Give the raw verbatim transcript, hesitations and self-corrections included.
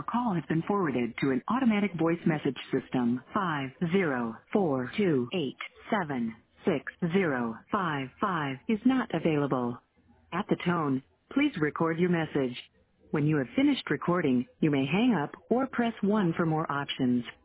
call has been forwarded to an automatic voice message system. Five zero four two eight seven six zero five five is not available. At the tone, please record your message. When you have finished recording, you may hang up or press one for more options.